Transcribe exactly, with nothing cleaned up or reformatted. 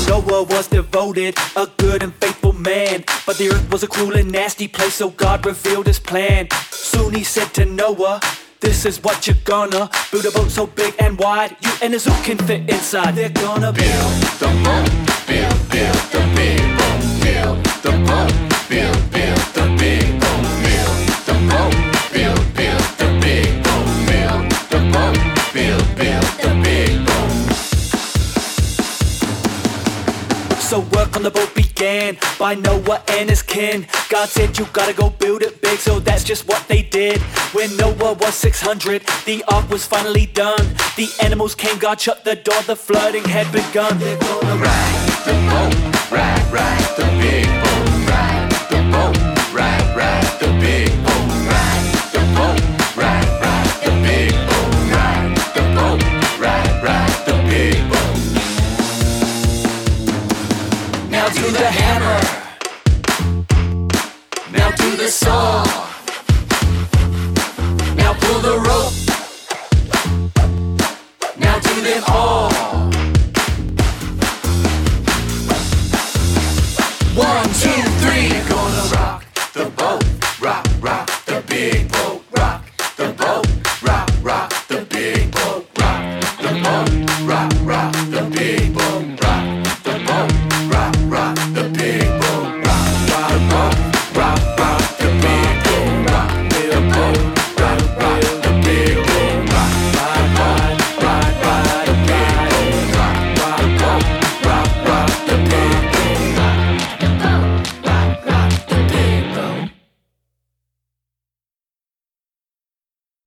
Now Noah was devoted, a good and faithful man, but the earth was a cruel and nasty place, so God revealed his plan. Soon he said to Noah, this is what you're gonna build a boat so big and wide, you and a zoo can fit inside. They're gonna build the boat, build, build the big boat, build the boat, build, build the big boat, build the boat, build, build the big boat, build the boat, build, build the big boat. So work on the boat began by Noah and his kin. God said you gotta go build it big, so that's just what they did. When Noah was six hundred, the ark was finally done. The animals came, God shut the door, the flooding had begun. They're gonna ride the boat, ride, ride the big boat, ride the boat, ride, ride the big boat, ride the boat, ride, ride the big boat, ride the boat, ride, ride the big boat. Now do the hammer, now do the saw, now pull the rope, now do them all.